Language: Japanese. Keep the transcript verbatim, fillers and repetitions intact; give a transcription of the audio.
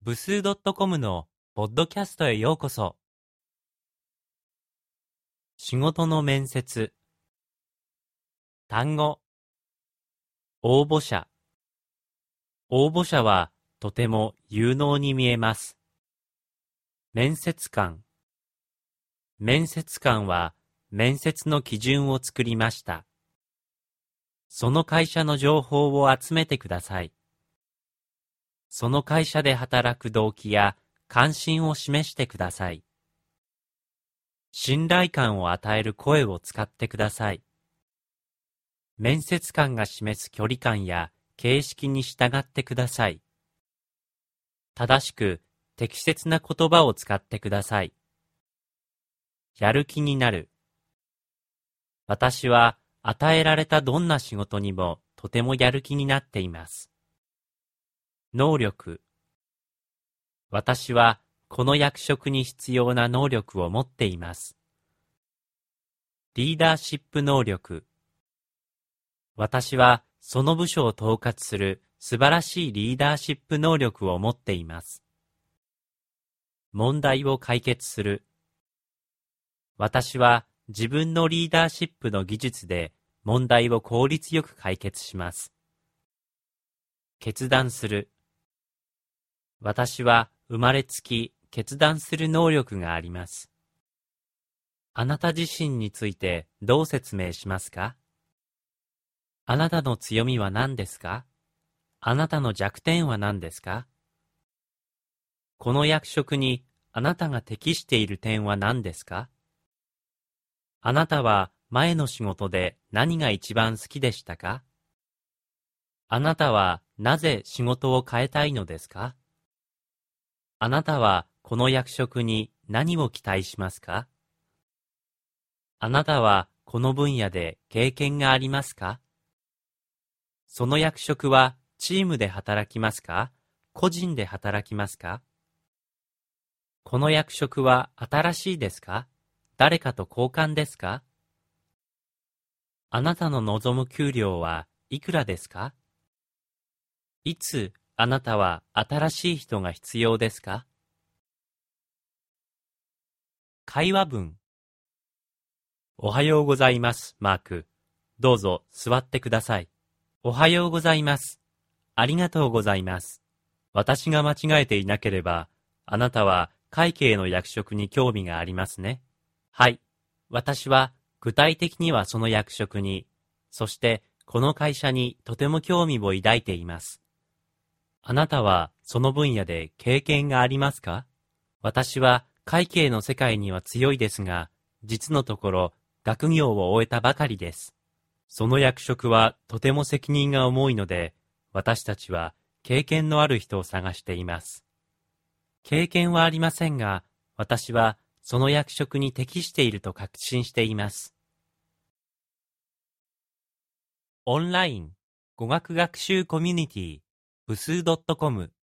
部数 .com のポッドキャストへようこそ。仕事の面接。単語。応募者。応募者はとても有能に見えます。面接官。面接官は面接の基準を作りました。その会社の情報を集めてください。その会社で働く動機や関心を示してください。信頼感を与える声を使ってください。面接官が示す距離感や形式に従ってください。正しく適切な言葉を使ってください。やる気になる。私は与えられたどんな仕事にもとてもやる気になっています。能力。私はこの役職に必要な能力を持っています。リーダーシップ能力。私はその部署を統括する素晴らしいリーダーシップ能力を持っています。問題を解決する。私は自分のリーダーシップの技術で問題を効率よく解決します。決断する。私は生まれつき決断する能力があります。あなた自身についてどう説明しますか？あなたの強みは何ですか？あなたの弱点は何ですか？この役職にあなたが適している点は何ですか？あなたは前の仕事で何が一番好きでしたか？あなたはなぜ仕事を変えたいのですか？あなたはこの役職に何を期待しますか？あなたはこの分野で経験がありますか？その役職はチームで働きますか？個人で働きますか？この役職は新しいですか？誰かと交換ですか？あなたの望む給料はいくらですか？いつあなたは新しい人が必要ですか？会話文。おはようございます、マーク。どうぞ座ってください。おはようございます。ありがとうございます。私が間違えていなければ、あなたは会計の役職に興味がありますね。はい。私は具体的にはその役職に、そしてこの会社にとても興味を抱いています。あなたはその分野で経験がありますか？私は会計の世界には強いですが、実のところ学業を終えたばかりです。その役職はとても責任が重いので、私たちは経験のある人を探しています。経験はありませんが、私はその役職に適していると確信しています。オンライン語学学習コミュニティ部数 .com